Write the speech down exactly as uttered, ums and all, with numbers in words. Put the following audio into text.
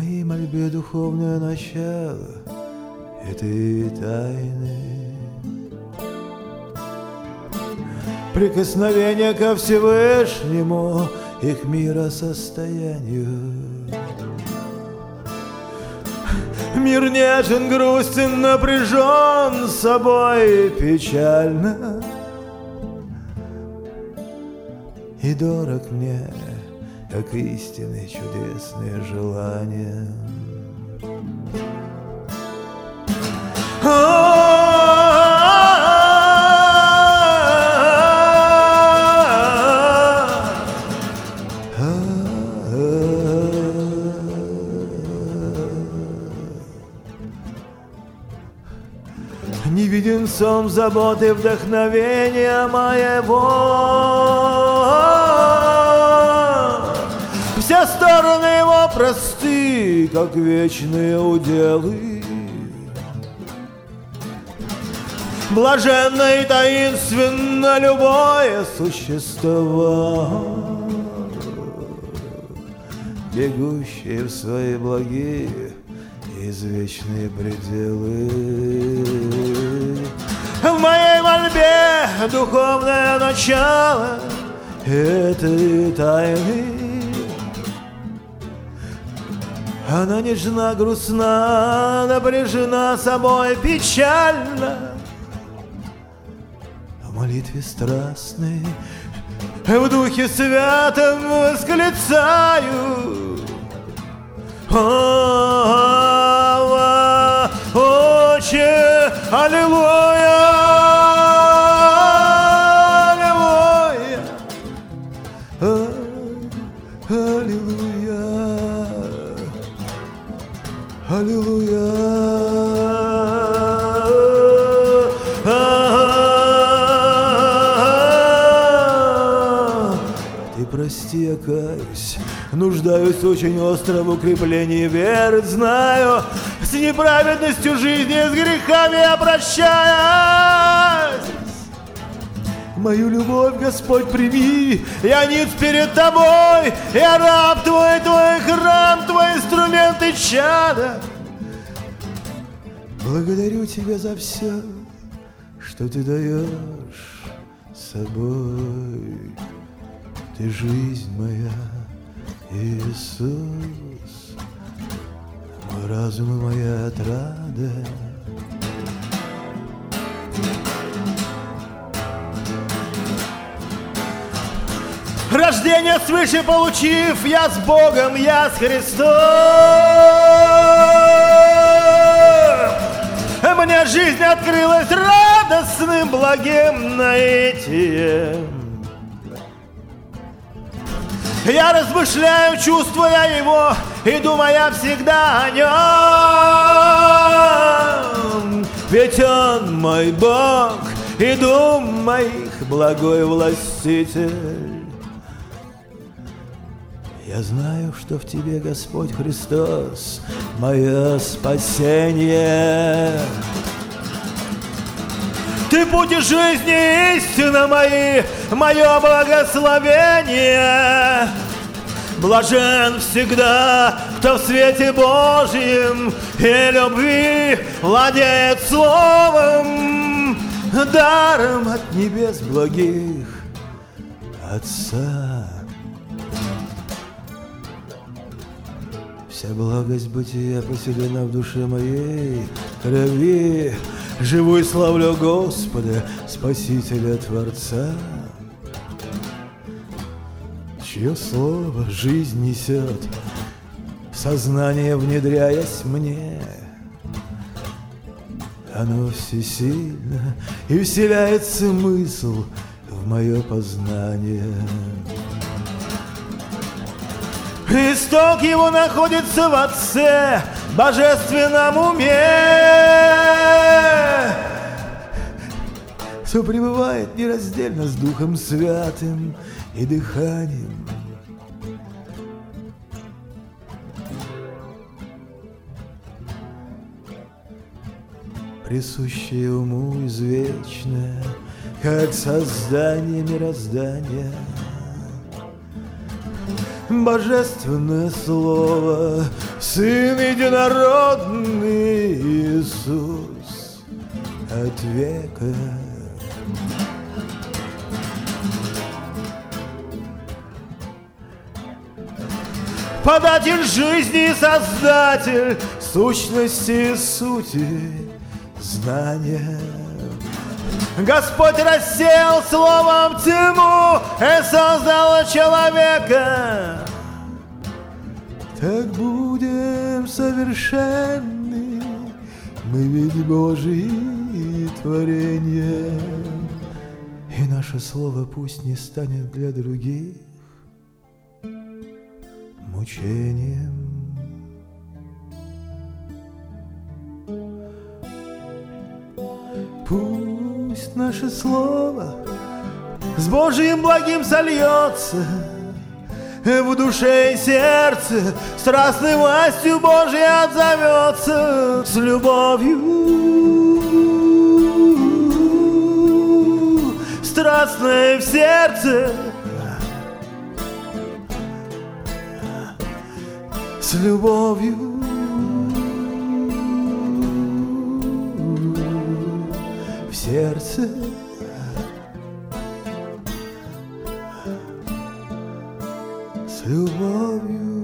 моей мольбе духовное начало этой тайны. Прикосновение ко Всевышнему и к миросостоянию. Мир нежен, грустен, напряжен собой печально. И дорог мне, как истинные чудесные желания. Не виден сон заботы, вдохновения моего. Все стороны его просты, как вечные уделы. Блаженно и таинственно любое существо, бегущее в свои благие извечные пределы. В моей мольбе духовное начало этой тайны. Она нежна, грустна, напряжена собой печально. В молитве страстной, в духе святом восклицаю: Ава, Отче, аллилуйя, аллилуйя, аллилуйя, аллилуйя. Ты прости, я каюсь, нуждаюсь очень остро в укреплении веры, знаю, с неправедностью жизни, с грехами я прощаюсь. Мою любовь, Господь, прими, я ниц перед Тобой, я раб Твой, Твой храм, Твой инструмент и чадо. Благодарю Тебя за все, что Ты даешь собой. Ты жизнь моя, Иисус, мой разум и моя отрада. Рождение свыше получив, я с Богом, я с Христом. Мне жизнь открылась радостным, благим наитием. Я размышляю, чувствуя Его, и думая всегда о Нем. Ведь Он мой Бог, и дум моих благой властитель. Я знаю, что в Тебе, Господь Христос, мое спасение. Ты путь и жизнь и истина мои, мое благословение. Блажен всегда, кто в свете Божьем и любви владеет словом, даром от небес благих Отца. Вся благость бытия поселена в душе моей, крови. Живу и славлю Господа, Спасителя Творца, чье слово жизнь несет, в сознание внедряясь мне. Оно всесильно и вселяет смысл в мое познание. Исток его находится в Отце, божественном уме, сопребывает нераздельно с Духом Святым и дыханием. Присущее уму извечное, как создание мироздания. божественное слово, Сын единородный Иисус от века. Податель жизни и создатель сущности и сути знания. Господь рассеял словом тьму и создал человека. Так будем совершенны, мы ведь Божьи творения. И наше слово пусть не станет для других мучением. Пусть наше слово с Божьим благим сольется в душе и сердце, страстной властью Божьей отзовется, с любовью страстной в сердце, с любовью в сердце, с любовью.